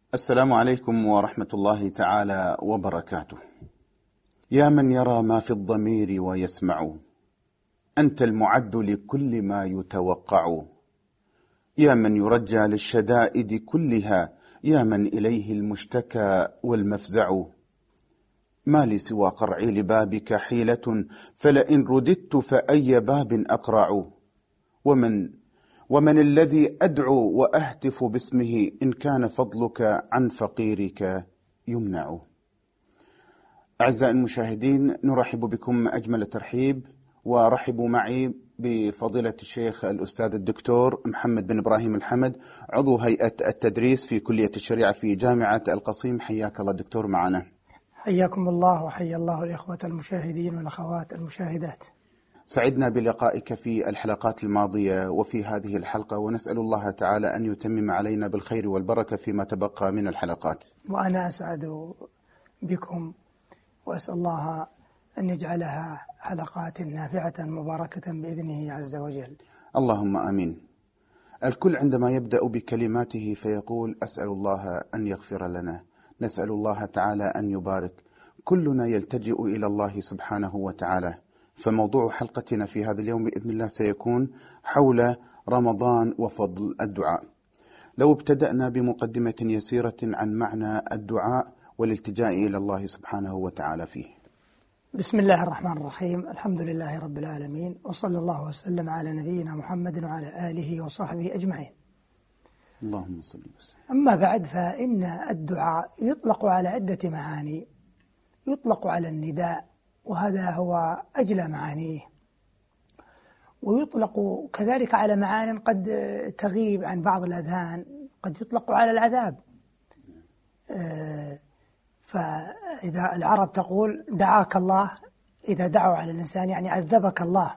السلام عليكم ورحمة الله تعالى وبركاته. يا من يرى ما في الضمير ويسمع، أنت المعد لكل ما يتوقع. يا من يرجى للشدائد كلها، يا من إليه المشتكى والمفزع. ما لي سوى قرعي لبابك حيلة، فلئن رددت فأي باب أقرع. ومن الذي أدعو وأهتف باسمه، إن كان فضلك عن فقيرك يمنع. أعزائي المشاهدين، نرحب بكم أجمل ترحيب، ورحبوا معي بفضيلة الشيخ الأستاذ الدكتور محمد بن إبراهيم الحمد، عضو هيئة التدريس في كلية الشريعة في جامعة القصيم. حياك الله دكتور معنا. حياكم الله وحيا الله الإخوة المشاهدين والأخوات المشاهدات. سعدنا بلقائك في الحلقات الماضية وفي هذه الحلقة، ونسأل الله تعالى أن يتمم علينا بالخير والبركة فيما تبقى من الحلقات. وأنا أسعد بكم، وأسأل الله أن يجعلها حلقات نافعة مباركة بإذنه عز وجل. اللهم آمين. الكل عندما يبدأ بكلماته فيقول أسأل الله أن يغفر لنا، نسأل الله تعالى أن يبارك. كلنا يلتجئ إلى الله سبحانه وتعالى. فموضوع حلقتنا في هذا اليوم بإذن الله سيكون حول رمضان وفضل الدعاء. لو ابتدأنا بمقدمة يسيرة عن معنى الدعاء والالتجاء إلى الله سبحانه وتعالى فيه. بسم الله الرحمن الرحيم، الحمد لله رب العالمين، وصلى الله وسلم على نبينا محمد وعلى آله وصحبه أجمعين. اللهم صل وسلم. أما بعد، فإن الدعاء يطلق على عدة معاني. يطلق على النداء، وهذا هو أجلى معانيه، ويطلق كذلك على معان قد تغيب عن بعض الأذهان. قد يطلق على العذاب، فإذا العرب تقول دعاك الله، إذا دعوا على الإنسان يعني عذبك الله.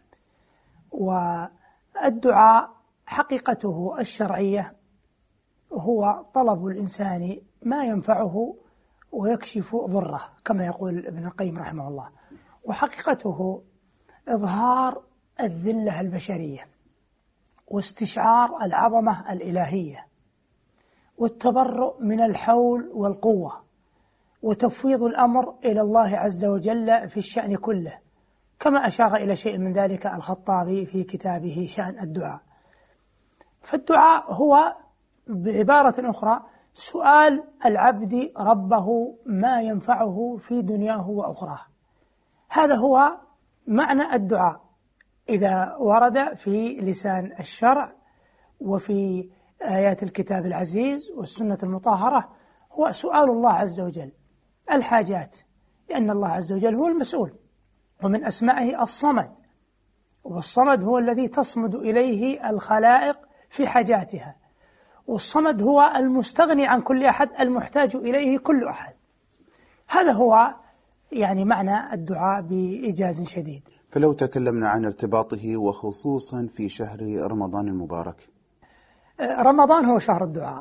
والدعاء حقيقته الشرعية هو طلب الإنسان ما ينفعه ويكشف ضره، كما يقول ابن القيم رحمه الله. وحقيقته إظهار الذلة البشرية، واستشعار العظمة الإلهية، والتبرؤ من الحول والقوة، وتفويض الأمر إلى الله عز وجل في الشأن كله، كما أشار إلى شيء من ذلك الخطابي في كتابه شأن الدعاء. فالدعاء هو بعبارة أخرى سؤال العبد ربه ما ينفعه في دنياه وأخراه. هذا هو معنى الدعاء إذا ورد في لسان الشرع وفي آيات الكتاب العزيز والسنة المطهرة. هو سؤال الله عز وجل الحاجات، لأن الله عز وجل هو المسؤول. ومن أسمائه الصمد، والصمد هو الذي تصمد إليه الخلائق في حاجاتها، والصمد هو المستغني عن كل أحد، المحتاج إليه كل أحد. هذا هو يعني معنى الدعاء بإيجاز شديد. فلو تكلمنا عن ارتباطه وخصوصا في شهر رمضان المبارك. رمضان هو شهر الدعاء،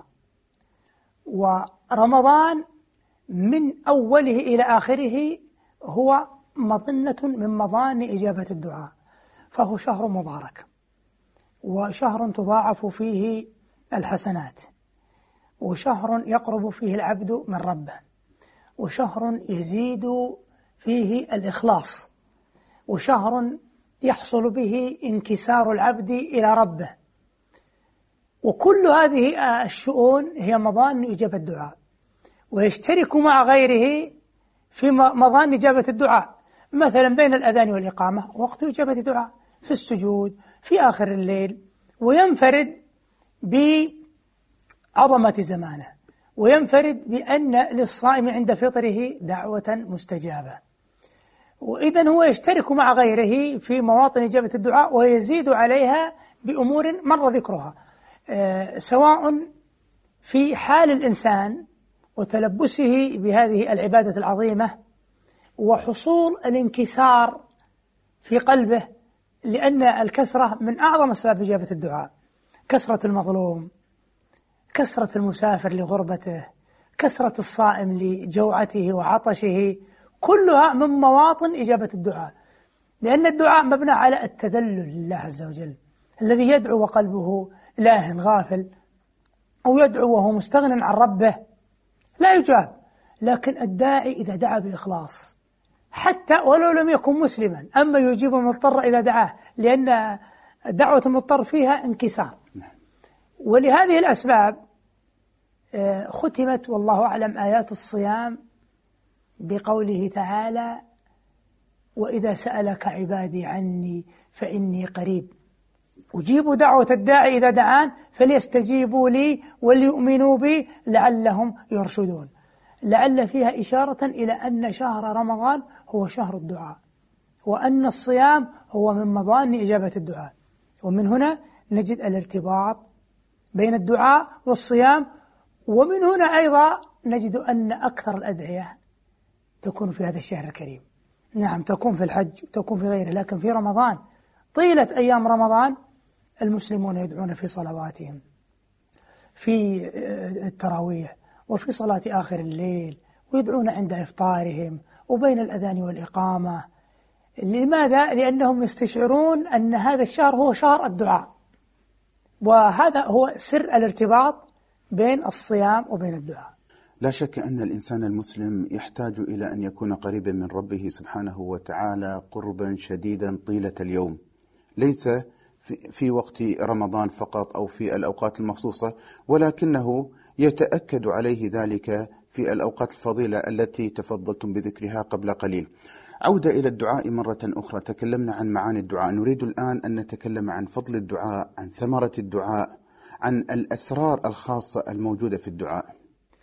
ورمضان من أوله إلى آخره هو مظنة من مظان إجابة الدعاء، فهو شهر مبارك، وشهر تضاعف فيه الحسنات، وشهر يقرب فيه العبد من ربه، وشهر يزيد فيه الإخلاص، وشهر يحصل به انكسار العبد إلى ربه. وكل هذه الشؤون هي مظان إجابة الدعاء، ويشترك مع غيره في مظان إجابة الدعاء. مثلا بين الأذان والإقامة وقت إجابة الدعاء، في السجود، في آخر الليل، وينفرد بعظمة زمانه، وينفرد بأن للصائم عند فطره دعوة مستجابة. وإذن هو يشترك مع غيره في مواطن إجابة الدعاء، ويزيد عليها بأمور مر ذكرها، سواء في حال الإنسان وتلبسه بهذه العبادة العظيمة، وحصول الانكسار في قلبه، لأن الكسرة من أعظم أسباب إجابة الدعاء. كسرة المظلوم، كسرة المسافر لغربته، كسرة الصائم لجوعته وعطشه، كلها من مواطن إجابة الدعاء، لأن الدعاء مبنى على التذلل لله عز وجل، الذي يدعو وقلبه لاهٍ غافل أو يدعو وهو مستغن عن ربه لا يجاب. لكن الداعي إذا دعا بإخلاص حتى ولو لم يكن مسلما، أما يجيب المضطر إذا دعاه، لأن دعوة المضطر فيها انكسار. ولهذه الأسباب ختمت والله أعلم آيات الصيام بقوله تعالى: وإذا سألك عبادي عني فإني قريب أجيب دعوة الداعي إذا دعان فليستجيبوا لي وليؤمنوا بي لعلهم يرشدون. لعل فيها إشارة إلى أن شهر رمضان هو شهر الدعاء، وأن الصيام هو من مظان إجابة الدعاء. ومن هنا نجد الارتباط بين الدعاء والصيام. ومن هنا أيضا نجد أن أكثر الأدعية تكون في هذا الشهر الكريم. نعم، تكون في الحج وتكون في غيره، لكن في رمضان طيلة أيام رمضان المسلمون يدعون في صلواتهم، في التراويح، وفي صلاة آخر الليل، ويدعون عند إفطارهم وبين الأذان والإقامة. لماذا؟ لأنهم يستشعرون أن هذا الشهر هو شهر الدعاء، وهذا هو سر الارتباط بين الصيام وبين الدعاء. لا شك أن الإنسان المسلم يحتاج إلى أن يكون قريبا من ربه سبحانه وتعالى قربا شديدا طيلة اليوم، ليس في وقت رمضان فقط أو في الأوقات المخصوصة، ولكنه يتأكد عليه ذلك في الأوقات الفضيلة التي تفضلتم بذكرها قبل قليل. عودة إلى الدعاء مرة أخرى. تكلمنا عن معاني الدعاء، نريد الآن أن نتكلم عن فضل الدعاء، عن ثمرة الدعاء، عن الأسرار الخاصة الموجودة في الدعاء.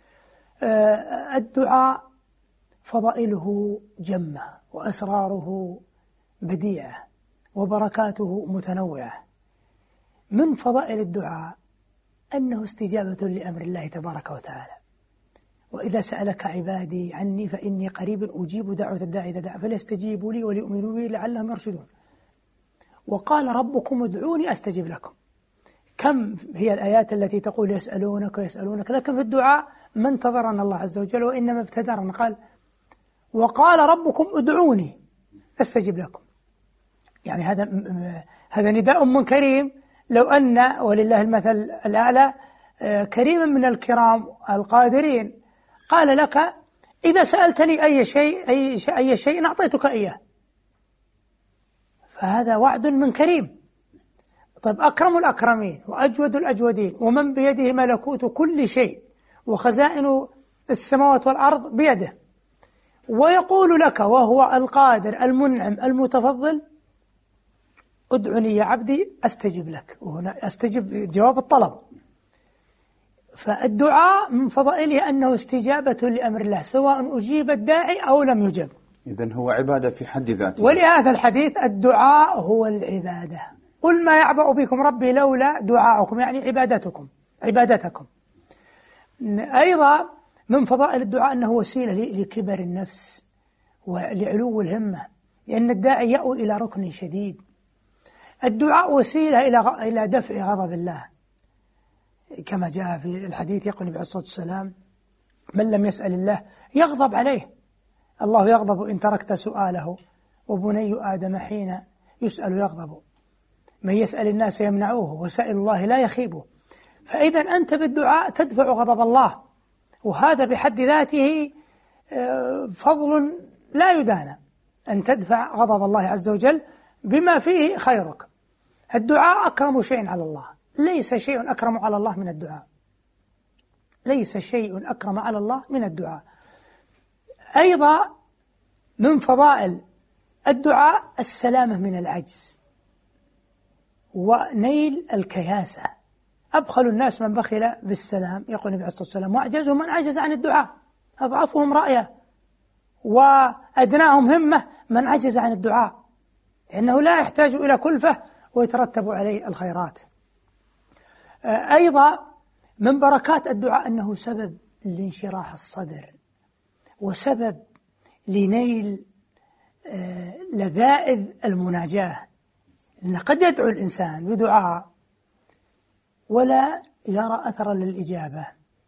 الدعاء فضائله جمة، وأسراره بديعة، وبركاته متنوعة. من فضائل الدعاء أنه استجابة لأمر الله تبارك وتعالى: وإذا سألك عبادي عني فإني قريب أجيب دعوة الداعي إذا دعا فليستجيبوا لي وليؤمنوا بي لعلهم يرشدون. وقال ربكم ادعوني أستجب لكم. كم هي الآيات التي تقول يسألونك ويسألونك، لكن في الدعاء ما انتظرنا الله عز وجل وإنما ابتدرنا. قال: وقال ربكم ادعوني أستجب لكم. يعني هذا نداء من كريم. لو أن ولله المثل الأعلى كريما من الكرام القادرين قال لك: إذا سألتني أي شيء أعطيتك إياه. فهذا وعد من كريم. طيب، أكرم الأكرمين وأجود الأجودين ومن بيده ملكوت كل شيء وخزائن السماوات والأرض بيده، ويقول لك وهو القادر المنعم المتفضل: ادعني يا عبدي أستجب لك. وهنا أستجب جواب الطلب. فالدعاء من فضائله أنه استجابة لأمر الله، سواء أجيب الداعي أو لم يجب. إذن هو عبادة في حد ذاته. ولهذا الحديث: الدعاء هو العبادة. قل ما يعبأ بكم ربي لولا دعاؤكم، يعني عبادتكم. أيضا من فضائل الدعاء أنه وسيلة لكبر النفس ولعلو الهمة، لأن الداعي يأوي إلى ركن شديد. الدعاء وسيلة إلى دفع غضب الله، كما جاء في الحديث يقول النبي عليه الصلاة والسلام: من لم يسأل الله يغضب عليه، الله يغضب إن تركت سؤاله، وبني آدم حين يسأل يغضب، من يسأل الناس يمنعوه، وسائل الله لا يخيبه. فإذا أنت بالدعاء تدفع غضب الله، وهذا بحد ذاته فضل لا يدانى، أن تدفع غضب الله عز وجل بما فيه خيرك. الدعاء أكرم شيء على الله، ليس شيء أكرم على الله من الدعاء، ليس شيء أكرم على الله من الدعاء. أيضا من فضائل الدعاء السلامة من العجز ونيل الكياسة. أبخل الناس من بخل بالسلام، يقول النبي عليه الصلاة والسلام: وأعجزهم من عجز عن الدعاء، أضعفهم رأيا وأدناهم همة من عجز عن الدعاء، لأنه لا يحتاج إلى كلفة ويترتب عليه الخيرات. أيضا من بركات الدعاء أنه سبب لانشراح الصدر، وسبب لنيل لذائذ المناجاة. إن قد يدعو الإنسان بدعاء ولا يرى أثرا للإجابة،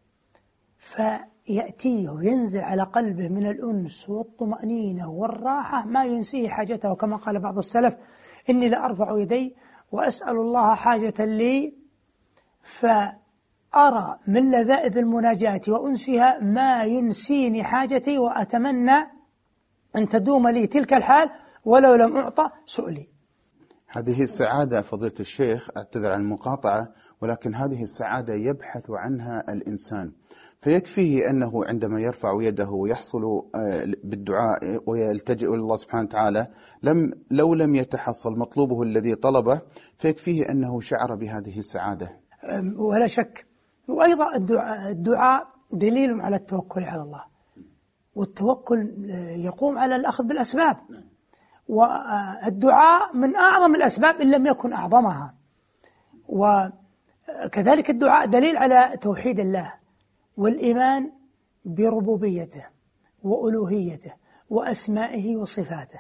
فيأتيه وينزل على قلبه من الأنس والطمأنينة والراحة ما ينسيه حاجته، كما قال بعض السلف: إني لأرفع يدي وأسأل الله حاجة لي أرى من لذائذ المناجاة وأنسها ما ينسيني حاجتي، وأتمنى أن تدوم لي تلك الحال ولو لم أعطى سؤلي. هذه السعادة فضيلة الشيخ، أعتذر عن المقاطعة، ولكن هذه السعادة يبحث عنها الإنسان، فيكفيه أنه عندما يرفع يده ويحصل بالدعاء ويلتجئ إلى الله سبحانه وتعالى لو لم يتحصل مطلوبه الذي طلبه، فيكفيه أنه شعر بهذه السعادة ولا شك. وأيضا الدعاء دليل على التوكل على الله، والتوكل يقوم على الأخذ بالأسباب، والدعاء من أعظم الأسباب إن لم يكن أعظمها. وكذلك الدعاء دليل على توحيد الله والإيمان بربوبيته وألوهيته وأسمائه وصفاته.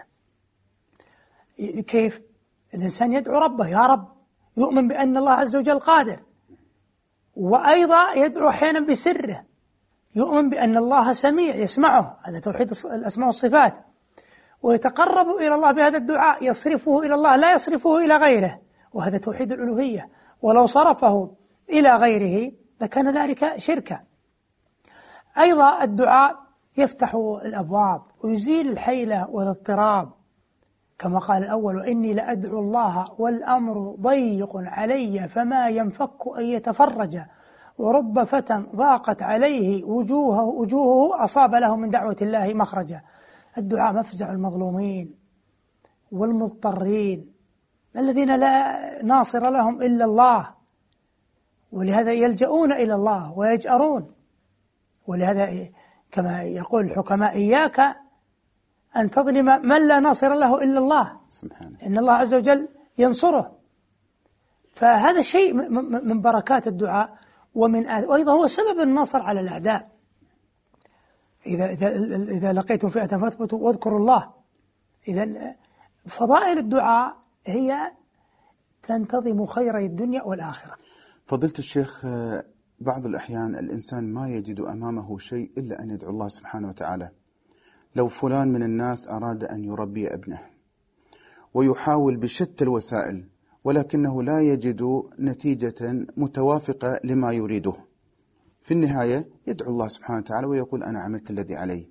كيف؟ الإنسان يدعو ربه يا رب، يؤمن بأن الله عز وجل قادر، وأيضا يدعو أحيانا بسره، يؤمن بأن الله سميع يسمعه، هذا توحيد الأسماء والصفات، ويتقرب إلى الله بهذا الدعاء، يصرفه إلى الله لا يصرفه إلى غيره، وهذا توحيد الألوهية، ولو صرفه إلى غيره لكان ذلك شركا. أيضا الدعاء يفتح الأبواب ويزيل الحيلة والاضطراب، كما قال الأول: وإني لأدعو الله والأمر ضيق علي فما ينفك أن يتفرج، ورب فتى ضاقت عليه وجوهه أصاب له من دعوة الله مخرجا. الدعاء مفزع المظلومين والمضطرين الذين لا ناصر لهم إلا الله، ولهذا يلجؤون إلى الله ويجأرون. ولهذا كما يقول الحكماء: إياك أن تظلم من لا ناصر له إلا الله، سبحانه، إن الله عز وجل ينصره. فهذا شيء من بركات الدعاء، وأيضا هو سبب النصر على الأعداء. إذا لقيتم فئة فاثبتوا واذكروا الله. إذا فضائل الدعاء هي تنتظم خيري الدنيا والآخرة. فضيلة الشيخ، بعض الأحيان الإنسان ما يجد أمامه شيء إلا أن يدعو الله سبحانه وتعالى. لو فلان من الناس أراد أن يربي ابنه ويحاول بشتى الوسائل، ولكنه لا يجد نتيجة متوافقة لما يريده، في النهاية يدعو الله سبحانه وتعالى ويقول: أنا عملت الذي علي.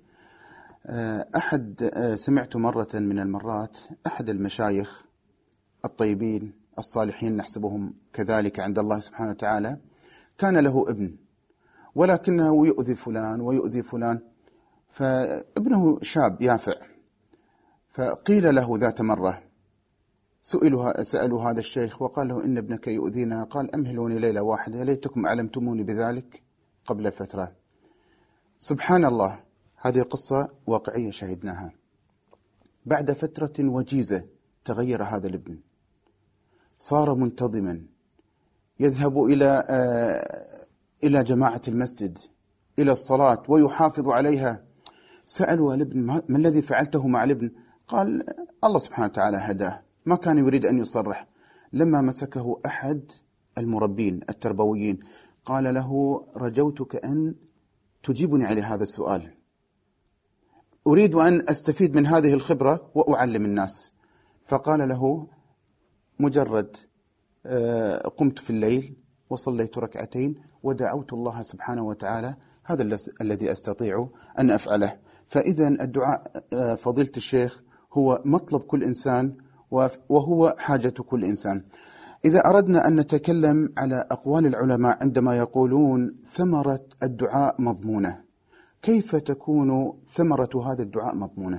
سمعت مرة من المرات أحد المشايخ الطيبين الصالحين، نحسبهم كذلك عند الله سبحانه وتعالى، كان له ابن ولكنه يؤذي فلان ويؤذي فلان، فابنه شاب يافع، فقيل له ذات مرة، سألوا هذا الشيخ وقال له: إن ابنك يؤذينا. قال: أمهلوني ليلة واحدة ليتكم علمتموني بذلك قبل فترة. سبحان الله، هذه قصة واقعية شهدناها. بعد فترة وجيزة تغير هذا الابن، صار منتظما، يذهب إلى جماعة المسجد، إلى الصلاة، ويحافظ عليها. سألوا الابن: ما الذي فعلته مع الابن؟ قال: الله سبحانه وتعالى هداه، ما كان يريد أن يصرح. لما مسكه أحد المربين التربويين قال له: رجوتك أن تجيبني على هذا السؤال، أريد أن أستفيد من هذه الخبرة وأعلم الناس. فقال له: مجرد قمت في الليل وصليت ركعتين ودعوت الله سبحانه وتعالى، هذا الذي أستطيع أن أفعله. فإذا الدعاء فضيلة الشيخ هو مطلب كل إنسان، وهو حاجة كل إنسان. إذا أردنا أن نتكلم على أقوال العلماء عندما يقولون ثمرة الدعاء مضمونة، كيف تكون ثمرة هذا الدعاء مضمونة؟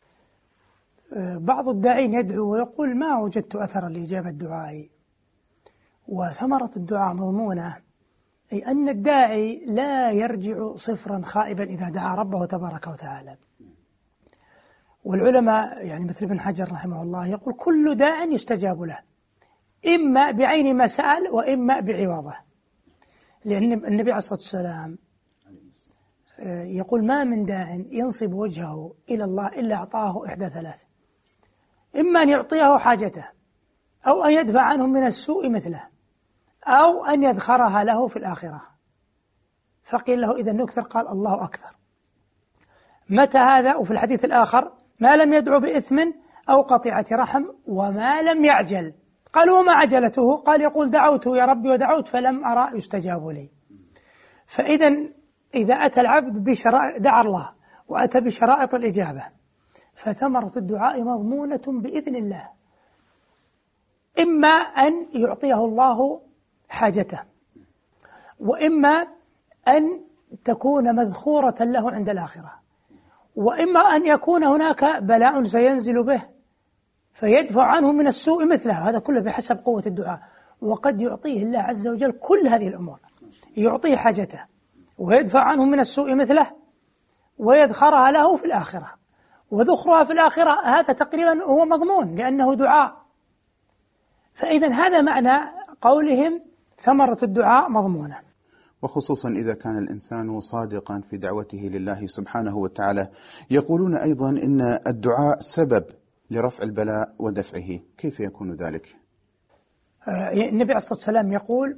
بعض الداعين يدعو ويقول: ما وجدت أثرا لإجابة دعائي. وثمرة الدعاء مضمونة، أي أن الداعي لا يرجع صفرا خائبا إذا دعا ربه تبارك وتعالى. والعلماء يعني مثل ابن حجر رحمه الله يقول: كل داع يستجاب له، إما بعين ما سأل وإما بعوضه. لأن النبي عليه الصلاة والسلام يقول: ما من داع ينصب وجهه إلى الله إلا أعطاه إحدى ثلاث: إما أن يعطيه حاجته، أو أن يدفع عنه من السوء مثله، أو أن يذخرها له في الآخرة. فقيل له: إذا نكثر؟ قال: الله أكثر. متى هذا؟ وفي الحديث الآخر: ما لم يدعو بإثم أو قطيعة رحم وما لم يعجل. قال: وما عجلته؟ قال: يقول: دعوت يا ربي ودعوت فلم أرى يستجاب لي. إذا أتى العبد دعا الله وأتى بشرائط الإجابة، فثمرة الدعاء مضمونة بإذن الله، إما أن يعطيه الله حاجته، وإما أن تكون مذخورة له عند الآخرة، وإما أن يكون هناك بلاء سينزل به فيدفع عنه من السوء مثله. هذا كله بحسب قوة الدعاء. وقد يعطيه الله عز وجل كل هذه الأمور، يعطيه حاجته ويدفع عنه من السوء مثله ويدخرها له في الآخرة، وذخرها في الآخرة هذا تقريبا هو مضمون لأنه دعاء. فإذا هذا معنى قولهم ثمرة الدعاء مضمونة. وخصوصا إذا كان الإنسان صادقا في دعوته لله سبحانه وتعالى. يقولون أيضا إن الدعاء سبب لرفع البلاء ودفعه، كيف يكون ذلك؟ النبي عليه الصلاة والسلام يقول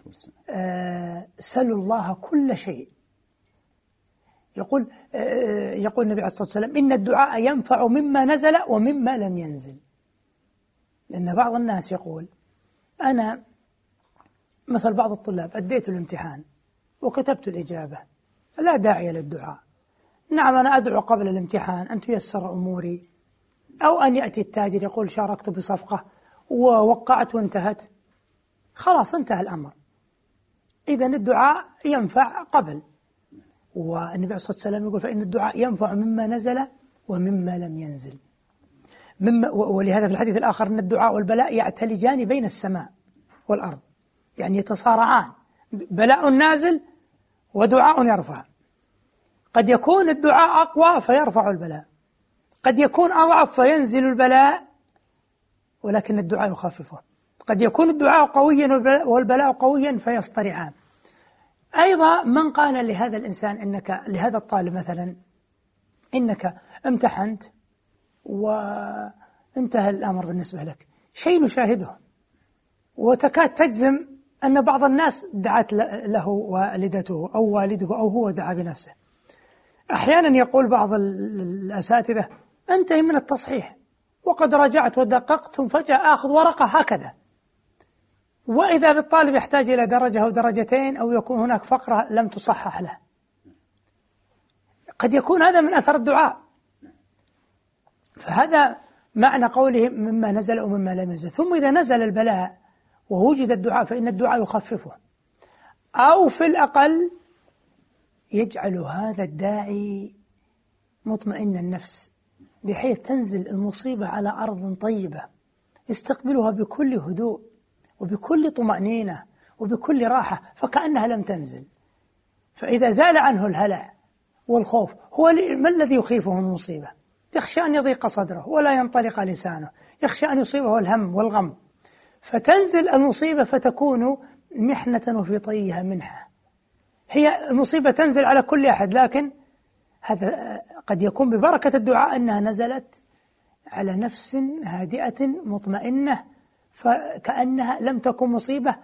سلوا الله كل شيء. يقول النبي عليه الصلاة والسلام إن الدعاء ينفع مما نزل ومما لم ينزل. لأن بعض الناس يقول أنا مثل بعض الطلاب أديت الامتحان وكتبت الإجابة، لا داعي للدعاء. نعم أنا أدعو قبل الامتحان أن تيسر أموري، أو أن يأتي التاجر يقول شاركت بصفقة ووقعت وانتهت، خلاص انتهى الأمر. إذن الدعاء ينفع قبل. والنبي عليه الصلاة والسلام يقول فإن الدعاء ينفع مما نزل ومما لم ينزل. ولهذا في الحديث الآخر أن الدعاء والبلاء يعتلجان بين السماء والأرض، يعني يتصارعان، بلاء نازل ودعاء يرفع. قد يكون الدعاء أقوى فيرفع البلاء، قد يكون أضعف فينزل البلاء ولكن الدعاء يخففه، قد يكون الدعاء قويا والبلاء قويا فيصطرعان. أيضا من قال لهذا الإنسان لهذا الطالب مثلا إنك امتحنت وانتهى الأمر بالنسبة لك، شيء نشاهده وتكاد تجزم أن بعض الناس دعت له والدته أو والده أو هو دعا بنفسه. أحيانا يقول بعض الأساتذة أنتهي من التصحيح وقد رجعت ودققت فجأة أخذ ورقة هكذا، وإذا بالطالب يحتاج إلى درجة أو درجتين أو يكون هناك فقرة لم تصحح له. قد يكون هذا من أثر الدعاء. فهذا معنى قوله مما نزل ومما لم ينزل. ثم إذا نزل البلاء ووجد الدعاء فإن الدعاء يخففه، أو في الأقل يجعل هذا الداعي مطمئن النفس، بحيث تنزل المصيبة على أرض طيبة يستقبلها بكل هدوء وبكل طمأنينة وبكل راحة فكأنها لم تنزل. فإذا زال عنه الهلع والخوف، هو ما الذي يخيفه من المصيبة؟ يخشى أن يضيق صدره ولا ينطلق لسانه، يخشى أن يصيبه الهم والغم، فتنزل المصيبة فتكون محنة وفي طيها منحة. هي المصيبة تنزل على كل أحد، لكن هذا قد يكون ببركة الدعاء أنها نزلت على نفس هادئة مطمئنة فكأنها لم تكن مصيبة،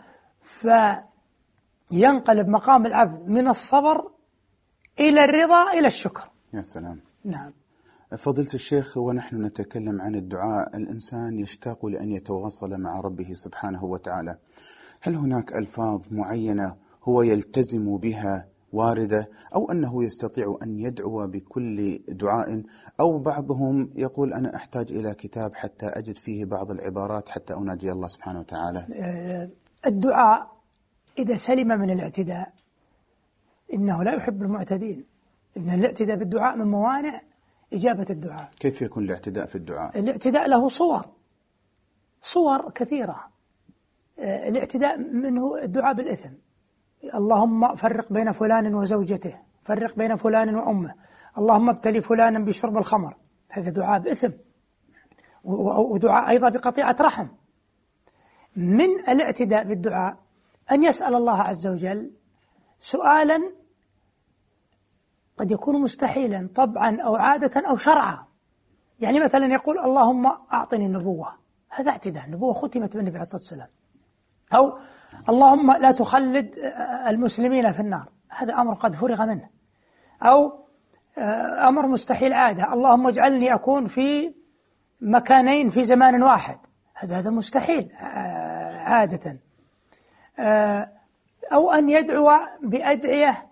فينقلب مقام العبد من الصبر إلى الرضا إلى الشكر. يا سلام. نعم. فضيلة الشيخ، ونحن نتكلم عن الدعاء، الإنسان يشتاق لأن يتواصل مع ربه سبحانه وتعالى. هل هناك ألفاظ معينة هو يلتزم بها واردة، أو أنه يستطيع أن يدعو بكل دعاء، أو بعضهم يقول أنا أحتاج إلى كتاب حتى أجد فيه بعض العبارات حتى أناجي الله سبحانه وتعالى؟ الدعاء إذا سلم من الاعتداء، إنه لا يحب المعتدين، إن الاعتداء بالدعاء من موانع إجابة الدعاء. كيف يكون الاعتداء في الدعاء؟ الاعتداء له صور كثيرة. الاعتداء منه الدعاء بالإثم، اللهم فرق بين فلان وزوجته، فرق بين فلان وأمه، اللهم ابتلي فلانا بشرب الخمر، هذا دعاء بإثم، ودعاء أيضا بقطيعة رحم. من الاعتداء بالدعاء أن يسأل الله عز وجل سؤالا قد يكون مستحيلا طبعا أو عادة أو شرعا. يعني مثلا يقول اللهم أعطني النبوة، هذا اعتداء، النبوة ختمت بالنبي عليه الصلاة والسلام. أو اللهم لا تخلد المسلمين في النار، هذا أمر قد فرغ منه. أو أمر مستحيل عادة، اللهم اجعلني أكون في مكانين في زمان واحد، هذا مستحيل عادة. أو أن يدعو بأدعية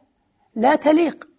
لا تليق.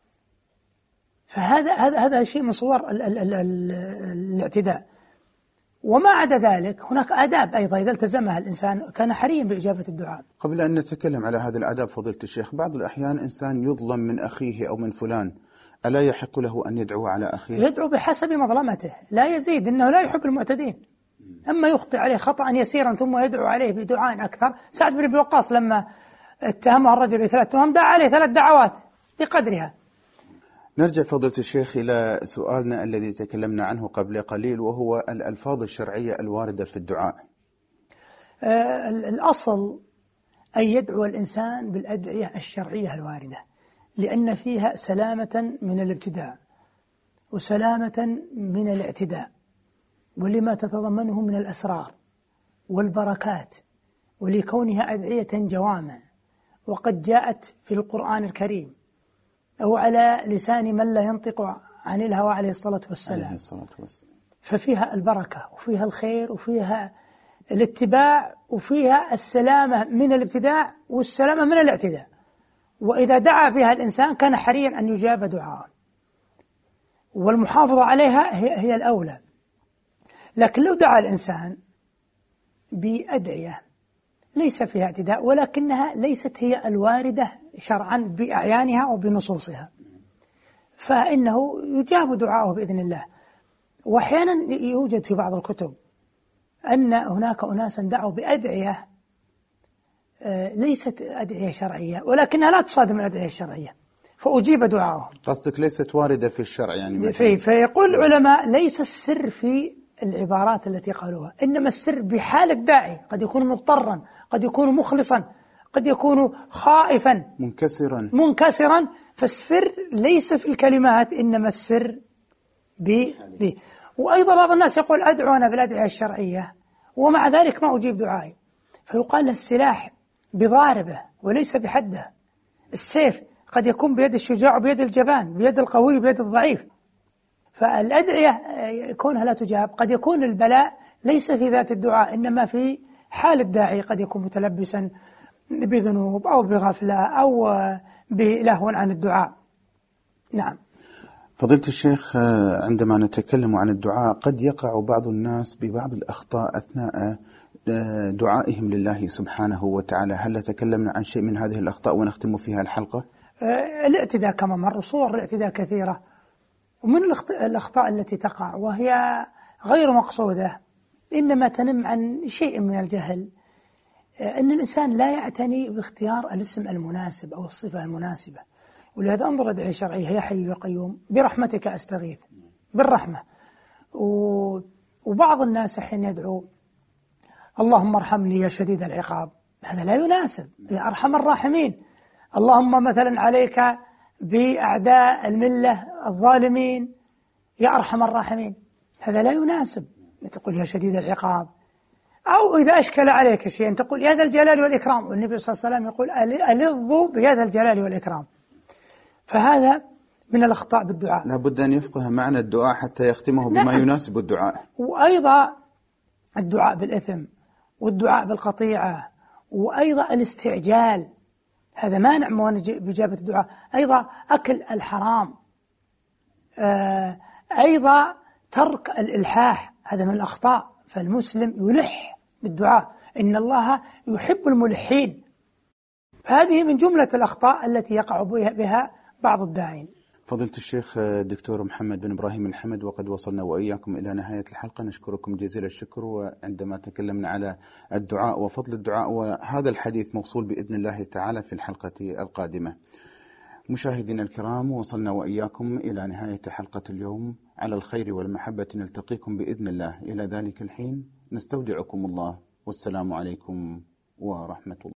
فهذا شيء من صور الاعتداء. وما عدا ذلك هناك آداب أيضا إذا التزمها الإنسان كان حريا بإجابة الدعاء. قبل أن نتكلم على هذه الآداب فضيلة الشيخ، بعض الأحيان إنسان يظلم من أخيه أو من فلان، ألا يحق له أن يدعو على أخيه؟ يدعو بحسب مظلمته، لا يزيد، إنه لا يحب المعتدين. أما يخطئ عليه خطأ يسيرا ثم يدعو عليه بدعاء أكثر. سعد بن أبي وقاص لما اتهمه الرجل ب3 تهم دعا عليه 3 دعوات بقدرها. نرجع فضيلة الشيخ إلى سؤالنا الذي تكلمنا عنه قبل قليل، وهو الألفاظ الشرعية الواردة في الدعاء. الأصل أن يدعو الإنسان بالأدعية الشرعية الواردة، لأن فيها سلامة من الابتداع وسلامة من الاعتداء، ولما تتضمنه من الأسرار والبركات، ولكونها أدعية جوامع وقد جاءت في القرآن الكريم أو على لسان من لا ينطق عن الهوى عليه الصلاة والسلام. ففيها البركة وفيها الخير وفيها الاتباع وفيها السلامة من الابتداع والسلامة من الاعتداء. وإذا دعا بها الإنسان كان حريا أن يجاب دعاءه، والمحافظة عليها هي الأولى. لكن لو دعا الإنسان بأدعية ليس فيها اعتداء ولكنها ليست هي الواردة شرعا بأعيانها وبنصوصها، فإنه يجاب دعاءه بإذن الله. وأحيانا يوجد في بعض الكتب أن هناك أناسا دعوا بأدعية ليست أدعية شرعية ولكنها لا تصادم الأدعية الشرعية فأجيب دعاءهم. قصدك ليست واردة في الشرع يعني؟ فيقول العلماء ليس السر في العبارات التي قالوها، إنما السر بحال الداعي. قد يكون مضطرا، قد يكون مخلصا، قد يكون خائفا منكسرا. فالسر ليس في الكلمات إنما السر وأيضا بعض الناس يقول أدعو أنا بالأدعية الشرعية ومع ذلك ما أجيب دعائي، فيقال السلاح بضاربه وليس بحده. السيف قد يكون بيد الشجاع وبيد الجبان، بيد القوي وبيد الضعيف. فالأدعية كونها لا تجاب قد يكون البلاء ليس في ذات الدعاء إنما في حال الداعي، قد يكون متلبسا بذنوب أو بغفلة أو بلهو عن الدعاء. نعم. فضيلة الشيخ، عندما نتكلم عن الدعاء قد يقع بعض الناس ببعض الأخطاء أثناء دعائهم لله سبحانه وتعالى. هل تكلمنا عن شيء من هذه الأخطاء ونختم فيها الحلقة؟ الاعتداء كما مر، صور الاعتداء كثيرة، ومن الأخطاء التي تقع وهي غير مقصودة إنما تنم عن شيء من الجهل، أن الإنسان لا يعتني باختيار الاسم المناسب أو الصفة المناسبة. ولهذا انظر الأدعية الشرعية: يا حي يا قيوم برحمتك أستغيث، بالرحمة. وبعض الناس حين يدعو اللهم ارحمني يا شديد العقاب، هذا لا يناسب. يا أرحم الراحمين، اللهم مثلا عليك بأعداء الملة الظالمين يا أرحم الراحمين، هذا لا يناسب. تقول يا شديد العقاب، أو إذا أشكل عليك شيء تقول يا ذا الجلال والإكرام، والنبي صلى الله عليه وسلم يقول ألظوا بيا ذا الجلال والإكرام. فهذا من الأخطاء بالدعاء. لا بد أن يفقه معنى الدعاء حتى يختمه بما يناسب الدعاء. وأيضا الدعاء بالإثم والدعاء بالقطيعة وأيضا الاستعجال، هذا مانع بإجابة الدعاء. أيضا أكل الحرام، أيضا ترك الإلحاح، هذا من الأخطاء. فالمسلم يلح بالدعاء، إن الله يحب الملحين. هذه من جملة الأخطاء التي يقع بها بعض الداعين. فضيلة الشيخ دكتور محمد بن إبراهيم الحمد، وقد وصلنا وإياكم إلى نهاية الحلقة. نشكركم جزيل الشكر. وعندما تكلمنا على الدعاء وفضل الدعاء، وهذا الحديث موصول بإذن الله تعالى في الحلقة القادمة. مشاهدينا الكرام، وصلنا وإياكم إلى نهاية حلقة اليوم. على الخير والمحبة نلتقيكم بإذن الله. إلى ذلك الحين نستودعكم الله، والسلام عليكم ورحمة الله.